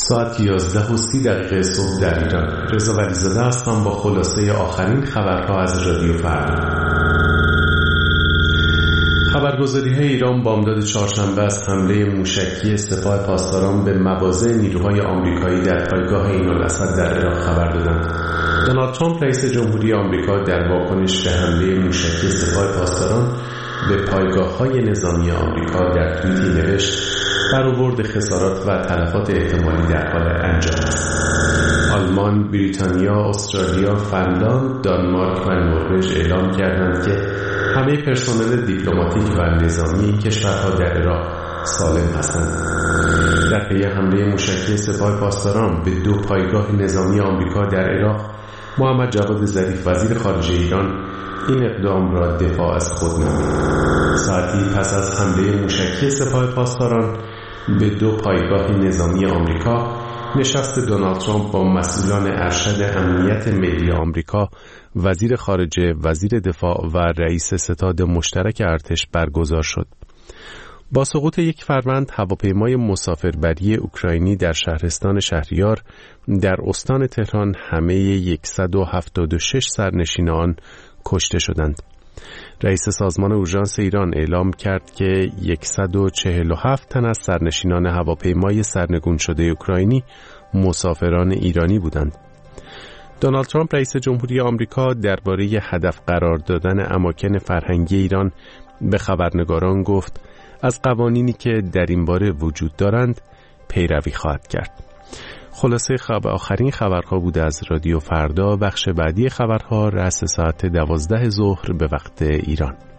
ساعت 11:30 صبح در ایران. رضا ولیزاده هستم با خلاصه آخرین خبرها از رادیو فردا. خبرگزاری‌های ایران بامداد چهارشنبه از حمله موشکی سپاه پاسداران به مواضع نیروهای آمریکایی در پایگاه عین‌الاسد در عراق خبر دادند. دونالد ترامپ رئیس جمهوری آمریکا در واکنش به حمله موشکی سپاه پاسداران به پایگاه‌های نظامی آمریکا در توییتی نوشت: برآورد خسارات و تلفات احتمالی در حال انجام است. آلمان، بریتانیا، استرالیا، فنلاند، دانمارک و نروژ اعلام کردند که همه پرسنل دیپلماتیک و نظامی این کشورها در عراق سالم هستند. در پی حمله موشکی سپاه پاسداران به 2 پایگاه نظامی آمریکا در عراق، محمد جواد ظریف وزیر خارجه ایران این اقدام را دفاع از خود نامید. ساعتی پس از حمله موشکی سپاه پاسداران به 2 پایگاه نظامی آمریکا، نشست دونالد ترامپ با مسئولان ارشد امنیت ملی آمریکا، وزیر خارجه، وزیر دفاع و رئیس ستاد مشترک ارتش برگزار شد. با سقوط یک فروند، هواپیمای مسافربری اوکراینی در شهرستان شهریار در استان تهران همه 176 سرنشین آن کشته شدند. رئیس سازمان اورژانس ایران اعلام کرد که 147 تن از سرنشینان هواپیمای سرنگون شده اوکراینی مسافران ایرانی بودند. دونالد ترامپ رئیس جمهوری آمریکا درباره هدف قرار دادن اماکن فرهنگی ایران به خبرنگاران گفت از قوانینی که در این باره وجود دارند پیروی خواهد کرد. خلاصه آخرین خبرها بوده از رادیو فردا. بخش بعدی خبرها رأس ساعت 12 ظهر به وقت ایران.